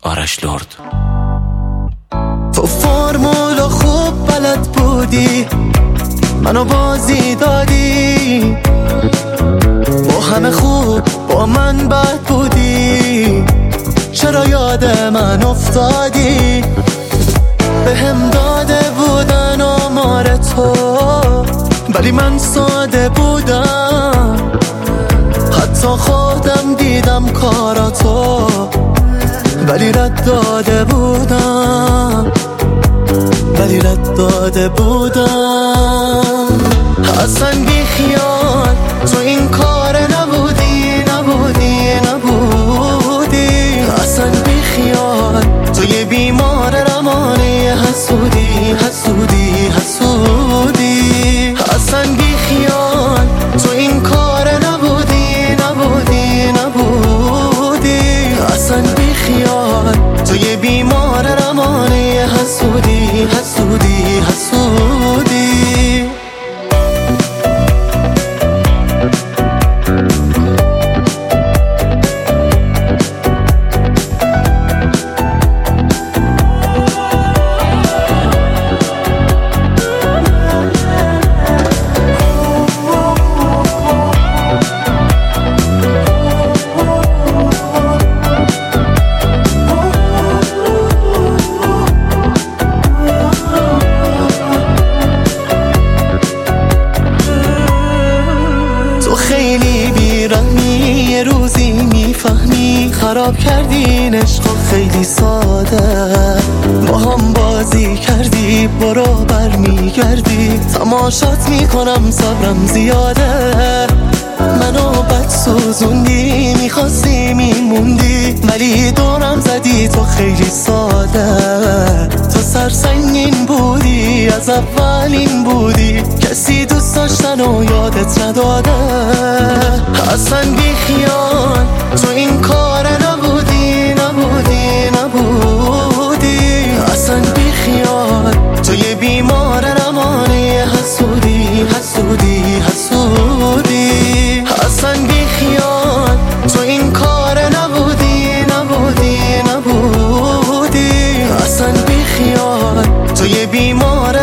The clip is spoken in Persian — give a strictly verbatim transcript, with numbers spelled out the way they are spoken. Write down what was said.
آرش لرد. تو فرمولا خوب بلد بودی، منو بازی دادی، با همه خوب با من بد بودی، چرا یاد من افتادی؟ به هم داده بودن آمار تو، ولی من ساده بودم، حتی خودم دیدم کاراتو، ولی رد داده بودم، ولی رد داده بودم. اصلا بی خیال تو این کار نبودی، نبودی، نبودی. اصلا بی خیال تو یه بیمار روانی حسودی، حسودی، حسودی. اصلا بی خیال تو این کار نبودی، نبودی، نبودی. اصلا بی خیال تو یه بیمار روانی حسودی، حسودی، حسودی. خیلی بیرحمی، یه روزی میفهمی خراب کردین عشقو خیلی ساده، با هم بازی کردی برو بر میگردی، تماشات میکنم صبرم زیاده، منو بد سوزوندی، میخواستی میموندی، ولی دورم زدی تو خیلی ساده، تو سرسنگین بودی، از اولین بودی، کسی دوست داشتن و یادت نداده. اصلا بی خیال تو این کار نبودی، نبودی، نبودی. اصلا بی خیال تو یه بیمار روانی حسودی، حسودی، حسودی. اصلا بی خیال تو این کار نبودی، نبودی، نبودی. اصلا بی خیال تو یه بیمار